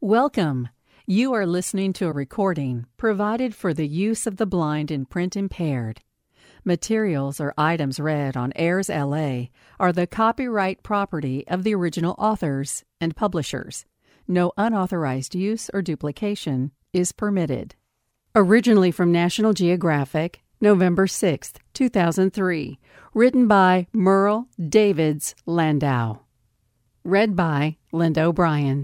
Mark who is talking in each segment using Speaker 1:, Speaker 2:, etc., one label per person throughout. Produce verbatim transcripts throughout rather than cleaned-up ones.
Speaker 1: Welcome. You are listening to a recording provided for the use of the blind and print impaired. Materials or items read on Airs L A are the copyright property of the original authors and publishers. No unauthorized use or duplication is permitted. Originally from National Geographic, November sixth, two thousand three. Written by Merle Davids Landau. Read by Linda O'Brien.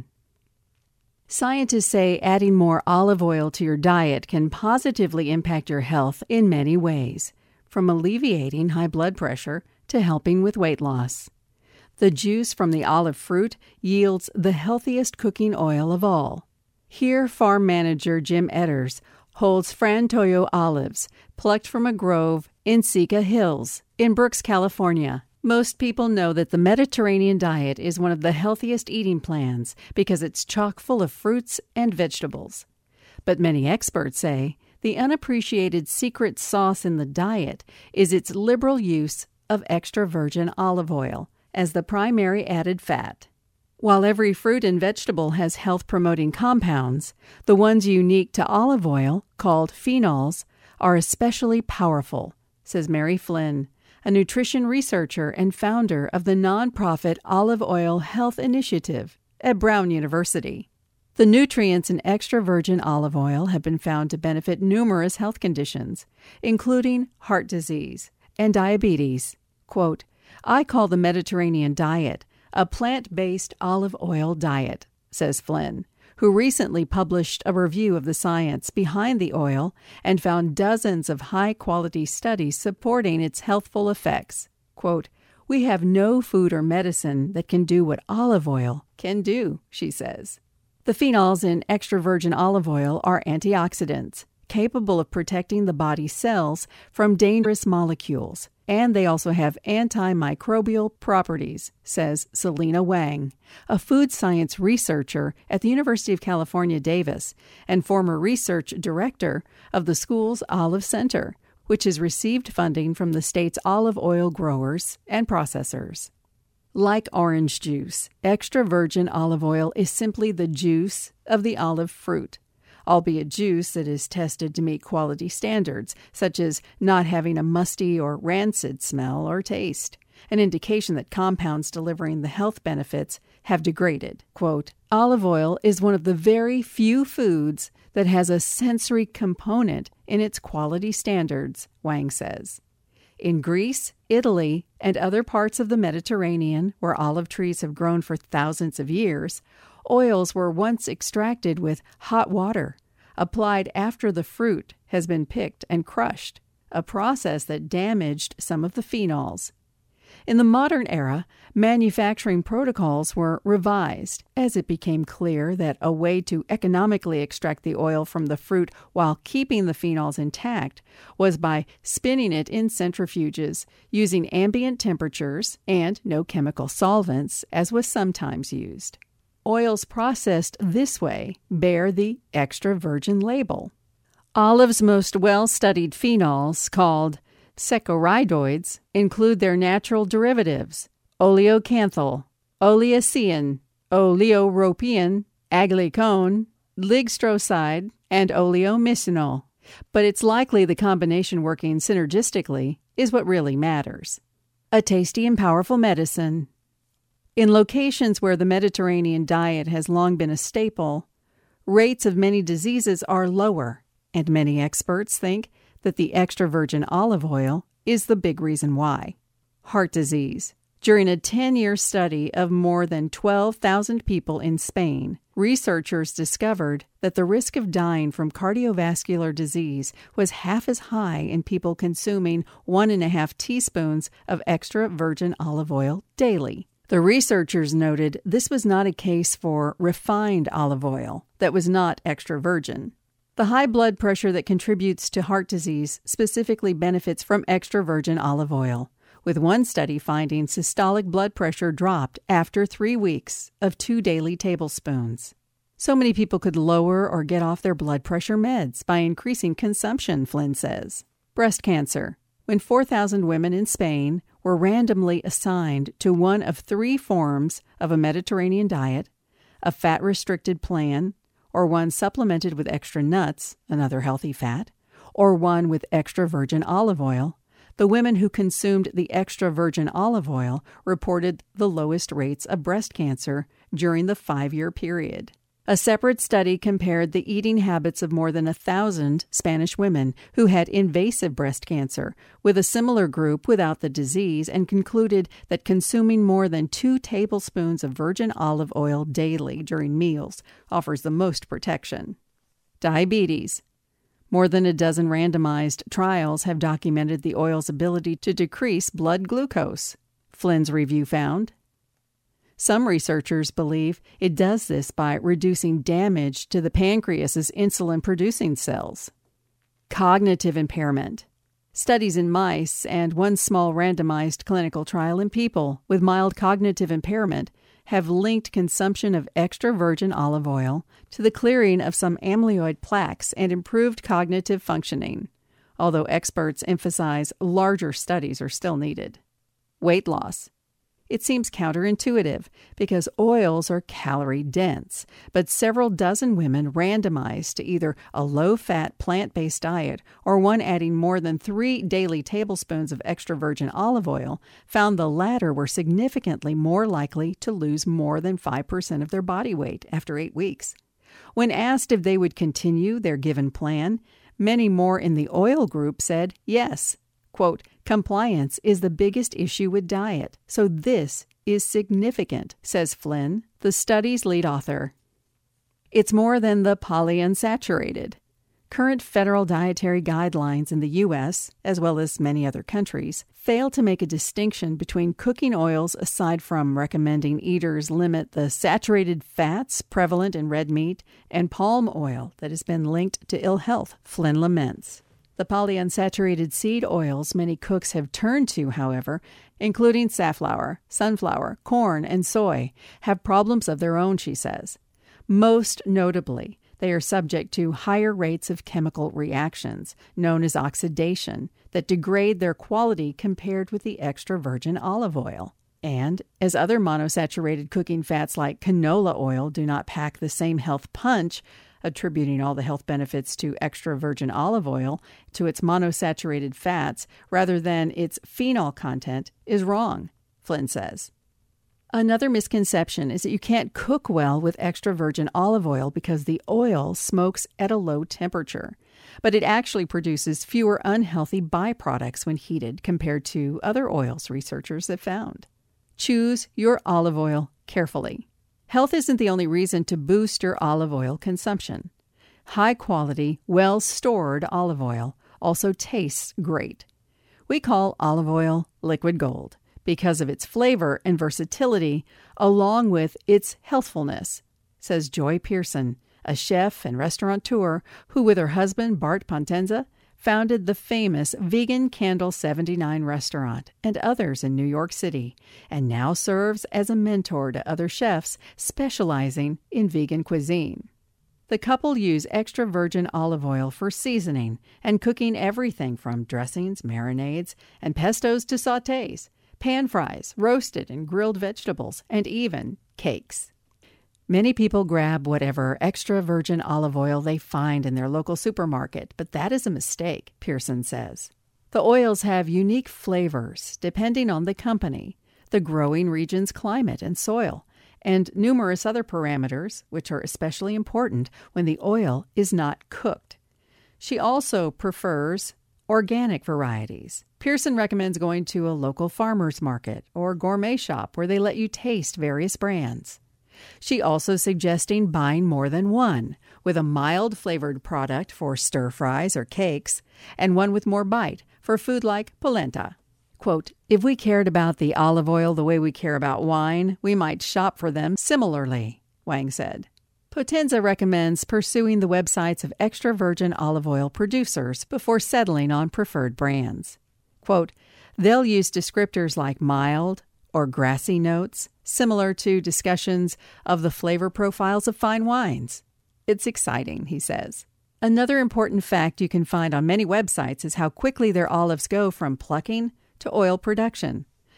Speaker 1: Scientists say adding more olive oil to your diet can positively impact your health in many ways, from alleviating high blood pressure to helping with weight loss. The juice from the olive fruit yields the healthiest cooking oil of all. Here, farm manager Jim Edders holds Frantoio olives, plucked from a grove in Sika Hills in Brooks, California. Most people know that the Mediterranean diet is one of the healthiest eating plans because it's chock full of fruits and vegetables. But many experts say the unappreciated secret sauce in the diet is its liberal use of extra virgin olive oil as the primary added fat. While every fruit and vegetable has health-promoting compounds, the ones unique to olive oil, called phenols, are especially powerful, says Mary Flynn, a nutrition researcher and founder of the nonprofit Olive Oil Health Initiative at Brown University. The nutrients in extra virgin olive oil have been found to benefit numerous health conditions, including heart disease and diabetes. Quote, "I call the Mediterranean diet a plant-based olive oil diet," says Flynn, who recently published a review of the science behind the oil and found dozens of high-quality studies supporting its healthful effects. Quote, "We have no food or medicine that can do what olive oil can do," she says. The phenols in extra virgin olive oil are antioxidants, capable of protecting the body's cells from dangerous molecules, and they also have antimicrobial properties, says Selena Wang, a food science researcher at the University of California, Davis, and former research director of the school's Olive Center, which has received funding from the state's olive oil growers and processors. Like orange juice, extra virgin olive oil is simply the juice of the olive fruit, albeit juice that is tested to meet quality standards, such as not having a musty or rancid smell or taste, an indication that compounds delivering the health benefits have degraded. Quote, "Olive oil is one of the very few foods that has a sensory component in its quality standards," Wang says. In Greece, Italy, and other parts of the Mediterranean, where olive trees have grown for thousands of years, oils were once extracted with hot water, applied after the fruit has been picked and crushed, a process that damaged some of the phenols. In the modern era, manufacturing protocols were revised as it became clear that a way to economically extract the oil from the fruit while keeping the phenols intact was by spinning it in centrifuges using ambient temperatures and no chemical solvents, as was sometimes used. Oils processed this way bear the extra virgin label. Olive's most well-studied phenols, called saccharidoids, include their natural derivatives, oleocanthal, oleacein, oleoropin, aglycone, ligstroside, and oleomiscinol. But it's likely the combination working synergistically is what really matters. A tasty and powerful medicine. In locations where the Mediterranean diet has long been a staple, rates of many diseases are lower, and many experts think that the extra virgin olive oil is the big reason why. Heart disease. During a ten-year study of more than twelve thousand people in Spain, researchers discovered that the risk of dying from cardiovascular disease was half as high in people consuming one and a half teaspoons of extra virgin olive oil daily. The researchers noted this was not a case for refined olive oil that was not extra virgin. The high blood pressure that contributes to heart disease specifically benefits from extra virgin olive oil, with one study finding systolic blood pressure dropped after three weeks of two daily tablespoons. So many people could lower or get off their blood pressure meds by increasing consumption, Flynn says. Breast cancer. When four thousand women in Spain were randomly assigned to one of three forms of a Mediterranean diet, a fat-restricted plan, or one supplemented with extra nuts, another healthy fat, or one with extra virgin olive oil, the women who consumed the extra virgin olive oil reported the lowest rates of breast cancer during the five-year period. A separate study compared the eating habits of more than a thousand Spanish women who had invasive breast cancer with a similar group without the disease and concluded that consuming more than two tablespoons of virgin olive oil daily during meals offers the most protection. Diabetes. More than a dozen randomized trials have documented the oil's ability to decrease blood glucose, Flynn's review found. Some researchers believe it does this by reducing damage to the pancreas's insulin-producing cells. Cognitive impairment. Studies in mice and one small randomized clinical trial in people with mild cognitive impairment have linked consumption of extra virgin olive oil to the clearing of some amyloid plaques and improved cognitive functioning, although experts emphasize larger studies are still needed. Weight loss. It seems counterintuitive because oils are calorie-dense, but several dozen women randomized to either a low-fat plant-based diet or one adding more than three daily tablespoons of extra virgin olive oil found the latter were significantly more likely to lose more than five percent of their body weight after eight weeks. When asked if they would continue their given plan, many more in the oil group said yes. Quote, compliance is the biggest issue with diet, so this is significant, says Flynn, the study's lead author. It's more than the polyunsaturated. Current federal dietary guidelines in the U S, as well as many other countries, fail to make a distinction between cooking oils aside from recommending eaters limit the saturated fats prevalent in red meat and palm oil that has been linked to ill health, Flynn laments. The polyunsaturated seed oils many cooks have turned to, however, including safflower, sunflower, corn, and soy, have problems of their own, she says. Most notably, they are subject to higher rates of chemical reactions, known as oxidation, that degrade their quality compared with the extra virgin olive oil. And, as other monosaturated cooking fats like canola oil do not pack the same health punch, attributing all the health benefits to extra virgin olive oil to its monosaturated fats rather than its phenol content is wrong, Flynn says. Another misconception is that you can't cook well with extra virgin olive oil because the oil smokes at a low temperature, but it actually produces fewer unhealthy byproducts when heated compared to other oils researchers have found. Choose your olive oil carefully. Health isn't the only reason to boost your olive oil consumption. High-quality, well-stored olive oil also tastes great. We call olive oil liquid gold because of its flavor and versatility, along with its healthfulness, says Joy Pearson, a chef and restaurateur who, with her husband Bart Pontenza, founded the famous Vegan Candle seventy-nine restaurant and others in New York City, and now serves as a mentor to other chefs specializing in vegan cuisine. The couple use extra virgin olive oil for seasoning and cooking everything from dressings, marinades, and pestos to sautés, pan fries, roasted and grilled vegetables, and even cakes. Many people grab whatever extra virgin olive oil they find in their local supermarket, but that is a mistake, Pearson says. The oils have unique flavors depending on the company, the growing region's climate and soil, and numerous other parameters, which are especially important when the oil is not cooked. She also prefers organic varieties. Pearson recommends going to a local farmer's market or gourmet shop where they let you taste various brands. She also suggesting buying more than one, with a mild-flavored product for stir-fries or cakes, and one with more bite for food like polenta. Quote, if we cared about the olive oil the way we care about wine, we might shop for them similarly, Wang said. Potenza recommends pursuing the websites of extra virgin olive oil producers before settling on preferred brands. Quote, they'll use descriptors like mild or grassy notes, similar to discussions of the flavor profiles of fine wines. It's exciting, he says. Another important fact you can find on many websites is how quickly their olives go from plucking to oil production.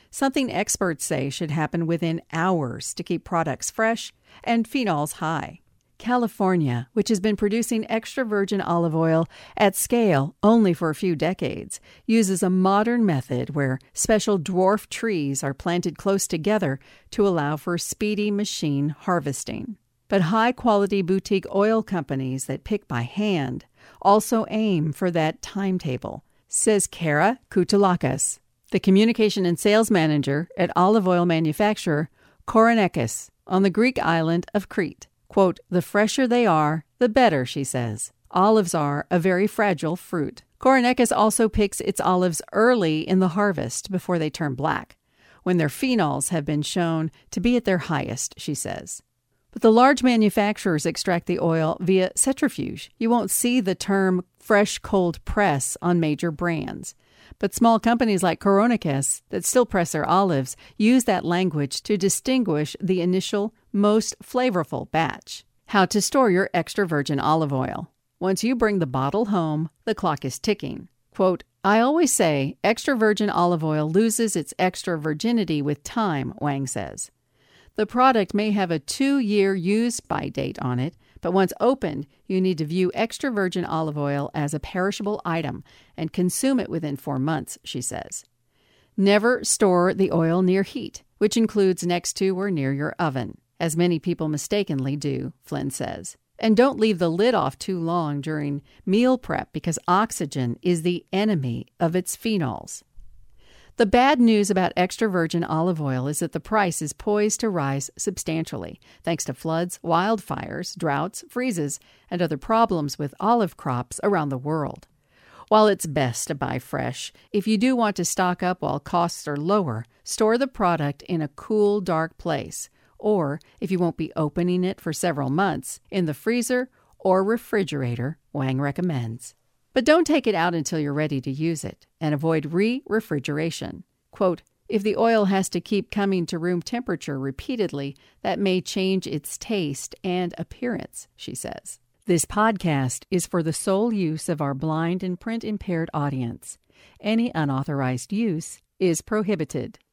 Speaker 1: something experts say should happen within hours to keep products fresh and phenols high. California, which has been producing extra virgin olive oil at scale only for a few decades, uses a modern method where special dwarf trees are planted close together to allow for speedy machine harvesting. But high-quality boutique oil companies that pick by hand also aim for that timetable, says Kara Koutoulakas, the communication and sales manager at olive oil manufacturer Koronekas on the Greek island of Crete. Quote, "The fresher they are, the better," she says. Olives are a very fragile fruit. Koronekas also picks its olives early in the harvest before they turn black, when their phenols have been shown to be at their highest, she says. But the large manufacturers extract the oil via centrifuge. You won't see the term fresh cold press on major brands. But small companies like Koronekas that still press their olives use that language to distinguish the initial, most flavorful batch. How to store your extra virgin olive oil. Once you bring the bottle home, the clock is ticking. Quote, "I always say extra virgin olive oil loses its extra virginity with time," Wang says. The product may have a two-year use-by date on it, but once opened, you need to view extra virgin olive oil as a perishable item and consume it within four months, she says. Never store the oil near heat, which includes next to or near your oven, as many people mistakenly do, Flynn says. And don't leave the lid off too long during meal prep because oxygen is the enemy of its phenols. The bad news about extra virgin olive oil is that the price is poised to rise substantially, thanks to floods, wildfires, droughts, freezes, and other problems with olive crops around the world. While it's best to buy fresh, if you do want to stock up while costs are lower, store the product in a cool, dark place, or, if you won't be opening it for several months, in the freezer or refrigerator, Wang recommends. But don't take it out until you're ready to use it, and avoid re-refrigeration. Quote, "If the oil has to keep coming to room temperature repeatedly, that may change its taste and appearance," she says. This podcast is for the sole use of our blind and print-impaired audience. Any unauthorized use is prohibited.